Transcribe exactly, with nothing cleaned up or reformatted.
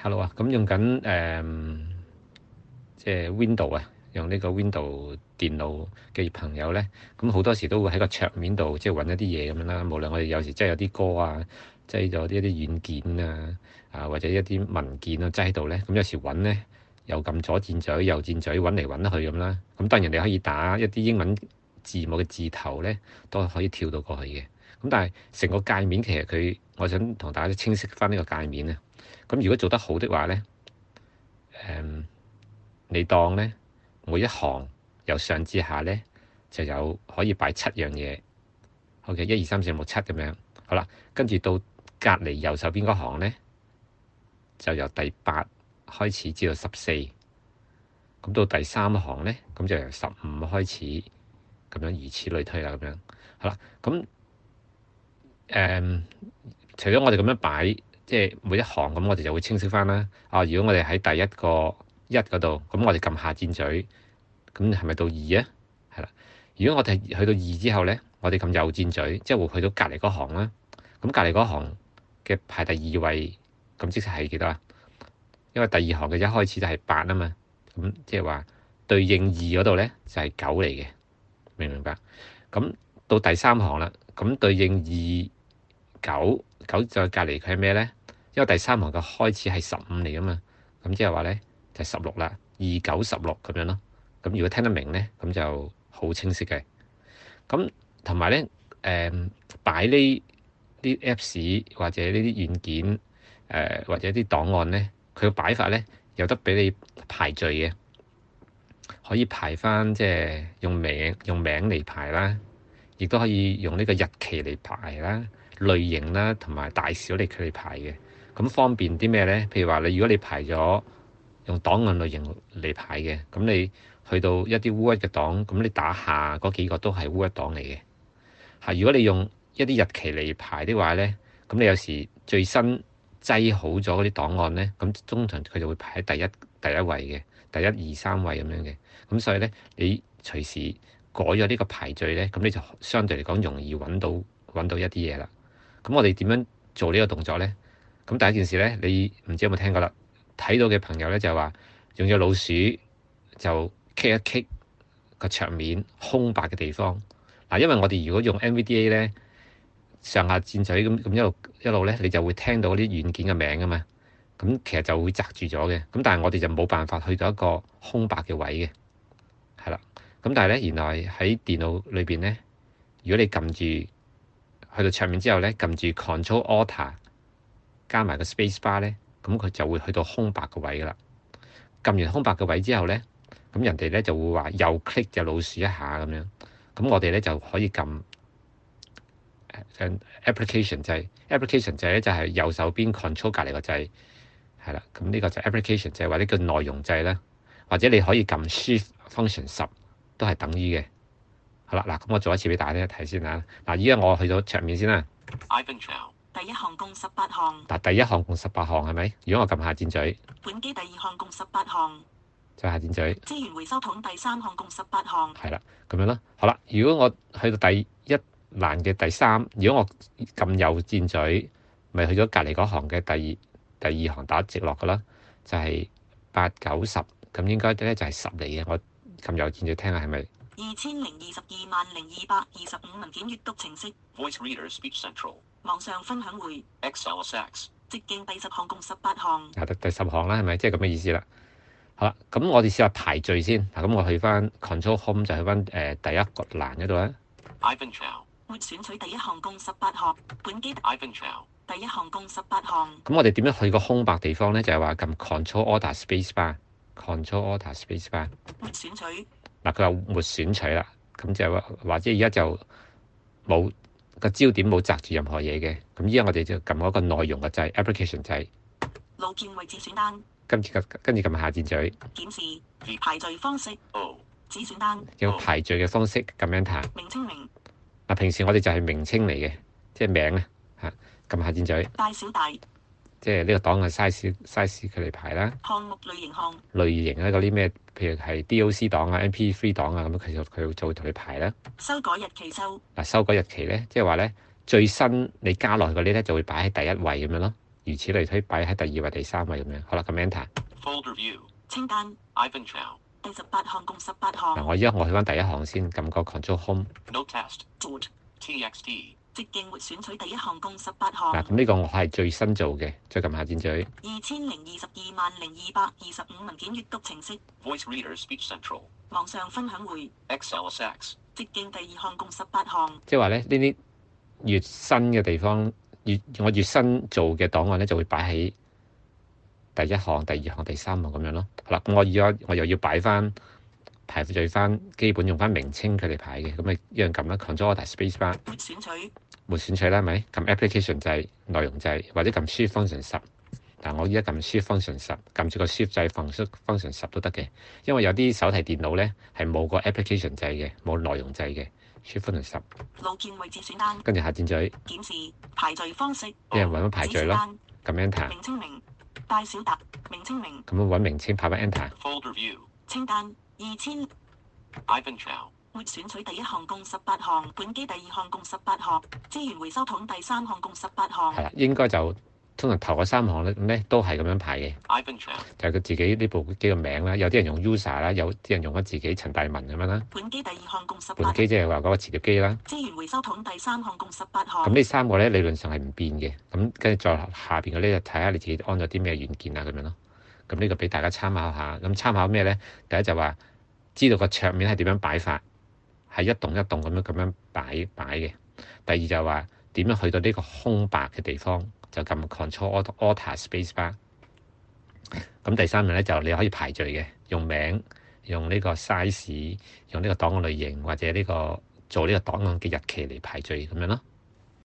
Hello 啊，咁用緊誒即係 Window 啊，用呢個 Window 電腦嘅朋友咧，咁好多時都會喺個桌面度即係揾一啲嘢咁樣啦。無論我哋有時即係有啲歌啊，即係咗啲一啲軟件啊，啊或者一啲文件啊，擠喺度咧，咁有時揾咧又撳左箭嘴、右箭嘴揾嚟揾去咁啦。咁當然你可以打一啲英文字母嘅字頭咧，都可以跳到過去嘅。咁但係成個界面其實佢，我想同大家清晰翻呢個界面啊。咁如果做得好的話咧，誒、嗯，你當咧每一行由上至下咧就有可以擺七樣嘢。OK，一二三四五六七咁樣。好啦，跟住到隔離右手邊嗰行咧，就由第八開始至到十四。咁到第三行咧，咁就由十五開始，咁樣如此類推啦。咁樣好啦，咁誒、嗯，除咗我哋咁樣擺。即係每一行咁，我哋就會清晰翻啦。啊，如果我哋喺第一個一嗰度，咁我哋撳下箭嘴，咁係咪到二啊？係啦。如果我哋去到二之後咧，我哋撳右箭嘴，即係會去到隔離嗰行啦。咁隔離嗰行嘅排第二位，咁即係幾多啊？因為第二行嘅一開始就係八啊嘛。咁即係話對應二嗰度咧就係九嚟嘅，明唔明白？咁到第三行啦，咁對應二九。九再隔離佢係咩咧？因為第三行嘅開始係十五嚟噶嘛，咁即係話咧就係十六啦，二九十六咁樣咯。咁如果聽得明咧，咁就好清晰嘅。咁同埋咧，誒擺呢啲 Apps 或者呢啲軟件，誒、呃、或者啲檔案咧，佢嘅擺法咧有得俾你排序嘅，可以排翻即係用名用名嚟排啦，亦都可以用呢個日期嚟排啦。類型啦，同埋大小嚟佢哋排嘅，咁方便啲咩咧？譬如話你如果你排咗用檔案類型嚟排嘅，咁你去到一啲 Word 嘅檔，咁你打下嗰幾個都係 Word 檔嚟嘅。嚇，如果你用一啲日期嚟排的話咧，咁你有時最新擠好咗嗰啲檔案咧，咁通常佢就會排喺第一第一位嘅，第一二三位咁樣嘅。咁所以咧，你隨時改咗呢個排序咧，咁你就相對嚟講容易揾到揾到一啲嘢啦。咁我哋點樣做呢個動作咧？咁第一件事咧，你唔知有冇聽過啦？睇到嘅朋友咧就係話用隻老鼠就 kick 一 kick 個桌面空白嘅地方嗱，因為我哋如果用 N V D A 咧上下箭嘴咁咁一路一路咧，你就會聽到啲軟件嘅名啊嘛。咁其實就會窒住咗嘅。咁但係我哋就冇辦法去到一個空白嘅位嘅，係啦。咁但係咧，原來喺電腦裏邊咧，如果你撳住去到桌面之後咧，撳住 Control Alt 加埋個 Space Bar 咧，咁佢就會去到空白嘅位噶啦。撳完空白嘅位之後咧，咁人哋咧就會話右 click 隻老鼠一下咁樣，咁我哋咧就可以撳 Application 掣。Application 掣咧就係右手邊 Control 隔離個掣，係啦。咁呢個就 Application 掣或者叫內容掣啦，或者你可以撳 Shift Function 十都係等於嘅。好啦，嗱，咁我做一次俾大家睇先啦。嗱，依家我去到桌面先啦。 第一項共十八項。 嗱，第一項共十八項係咪？如果我撳下箭嘴， 本機第二項共十八項。 再下箭嘴。 資源回收桶第三項共十八項。 係啦，咁樣咯。好啦，如果我去到第一欄嘅第三，如果我撳右箭嘴，咪去咗隔離嗰行嘅第二第二行打直落噶啦，就係八九十，咁應該咧就係十嚟嘅。我撳右箭嘴聽下係咪？ 二千零二十二萬零二百二十五文件閱讀程式。 Voice Reader Speech Central。 網上分享會。 X L S X。 直徑第十項共十八項。 嗱，第第十項啦，係咪？即係咁嘅意思啦。好啦，咁我哋試下排序先。嗱，咁我去翻 Control Home 就去翻誒、呃、第一個欄嗰度啦。 Ivan Chow。 沒選取第一項共十八項。本機。 Ivan Chow。 第一項共十八項。 咁我哋點樣去個空白地方咧？就係話撳 Control Alt Space Bar，Control Alt Space Bar。 沒選取。 嗱，佢話沒選取啦，咁就話或者而家就冇個焦點冇擲住任何嘢嘅。咁依家我哋就撳嗰個內容嘅掣 Application 掣。 路鍵位置選單。 跟住跟住撳下箭嘴。 檢視排序方式。 O。 子選單。 有排序嘅方式撳 Enter。 名稱名。 嗱，平時我哋就係名稱嚟嘅，即係名啊嚇，撳下箭嘴。 大小大。 即係呢個檔嘅 size size 佢嚟排啦。 項目類型項。 類型咧嗰啲咩，譬如係 D O C 檔啊、M P three 檔啊，咁其實佢就會同你排啦。 修改日期修。 嗱，修改日期咧，即係話咧最新你加落去嗰啲咧就會擺喺第一位咁樣咯。 如此類推擺喺第二位、第三位咁樣。好啦，咁 Enter。 Folder view. 清單 Ivan Chow. 第十八項共十八嗱， 項。 我依家我去翻第一行先，撳個 Control Home。 No test. Tools T X T. 直徑沒選取第一項共十八嗱， 項。 咁呢個我係最新做嘅，再撳下箭嘴。 二千零二十二萬零二百二十五文件閱讀程式。 Voice Reader Speech Central. 網上分享會。 X L S X. 直徑第二項共十八項。 即係話咧，呢啲越新嘅地方，越我越新做嘅檔案咧，就會擺喺第一項、第二項、第三項咁樣咯。好啦，咁我而家我又要擺翻排序翻，基本用翻名稱佢哋排嘅，咁咪一樣撳啦 Control Alt Space Bar。 沒選取。 沒選取啦，係咪？撳 Application 掣、內容掣，或者撳 Shift Function 十。嗱，我依家撳 Shift Function 十，撳住個 Shift 掣 Function 十都得嘅。因為有啲手提電腦咧係冇個 Application 掣嘅，冇內容掣嘅。Shift Function 十， 路鍵位置選單。 跟住下箭嘴， 檢視排序方式。 一樣揾翻排序咯。撳 Enter， 名稱名大小達名稱名。 咁樣揾名稱，拍翻 Enter。 Folder view. 清單二千。 Ivan Chow. 沒選取第一項共十八項，本機第二項共十八項，資源回收桶第三項共十八項。 係啦，應該就通常頭嗰三項咧，咁咧都係咁樣排嘅。 Ivan Chow. 就係佢自己呢部機嘅名啦，有啲人用 user 啦，有啲人用咗自己陳大文咁樣啦。 本機第二項共十八。 本機即係話嗰個磁碟機啦。 資源回收桶第三項共十八項。 咁呢三個咧理論上係唔變嘅，咁跟住再下邊嗰啲就睇下你自己安咗啲咩軟件啊咁樣咯。咁呢個俾大家參考下。咁參考咩咧？第一就話知道個桌面係點樣擺法，係一棟一棟咁樣咁樣擺擺嘅。第二就話點樣去到呢個空白嘅地方，就撳 Control Alt Space Bar。咁第三樣咧就你可以排序嘅，用名、用呢個 size、用呢個檔案類型或者呢個做呢個檔案嘅日期嚟排序咁樣咯。